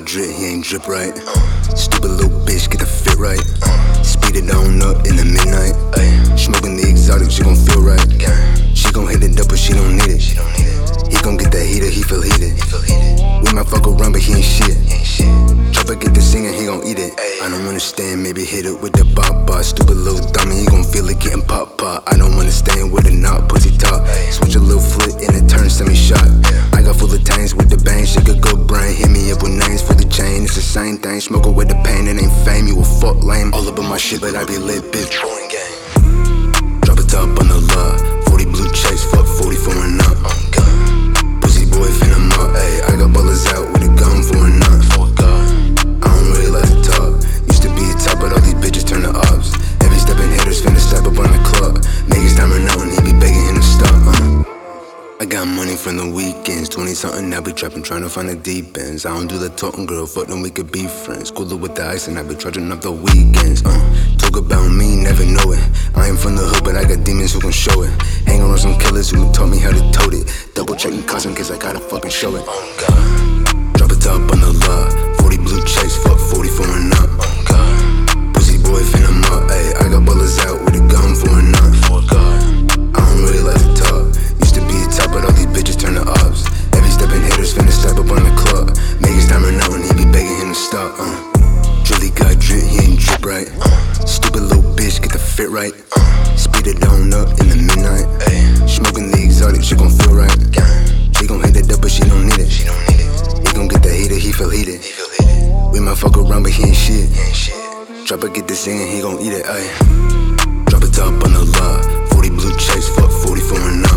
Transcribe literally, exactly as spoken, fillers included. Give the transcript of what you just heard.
drip, he ain't drip right. Stupid little bitch, get the fit right. Speed it on up in the midnight. Smoking the exotic, she gon' feel right. She gon' hit it up, but she don't need it. He gon' get that heater, he feel heated. We might fuck around, but he ain't shit. Chopper get the singing, he gon' eat it. I don't understand, maybe hit it with the bop bar. Stupid little dummy, he gon' feel it getting pop pop. I don't understand with a knot, pussy top. Switch a little flip and it turns semi-shot. I got full of tanks with the bang, shake a good brain. Hit me up with names for the chain, it's the same thing. Smoking with the pain, it ain't fame, you a fuck lame. All up in my shit, but I be lit, bitch. Drop a top on the lot, forty blue chase, fuck forty for a nut. Pussy boy finna up, ayy. I got ballers out with a gun for a nut. I don't really like to talk, used to be a top, but all these bitches turn to ops. Every stepping hitters finna step up on the club. Niggas diamond out and he be begging him to stop. uh. I got money from the weekends, twenty something, I be trapping, trying to find the deep ends. I don't do the talking, girl, fuck them, we could be friends. Cooler with the ice and I be charging up the weekends. uh. Talk about me, never know it. I ain't from the hood, but I got demons who can show it. Hang around some killers who taught me how to tote it. Double checking cars in case I gotta fucking show it. Drop a top on the lot, forty blue chase, fuck forty for a nut. Pussy boy finna up, ayy. I got ballers out with a gun for a nut. I don't really like to talk, used to be a top, but all these bitches turn to ops. Every stepping hitters finna step up on the club. Niggas diamond out and he be begging him to stop. uh. Drilly got drip, he ain't drip right. Stupid little bitch, get the fit right. Speed it on up in the midnight. Smoking the exotic, she gon' feel right. She gon' hit it up, but she don't need it. He gon' get that heater, he feel heated. We might fuck around, but he ain't shit. Drop it, get the singing, he gon' eat it, ayy. Drop a top on the lot, forty blue chase, fuck forty for a nut.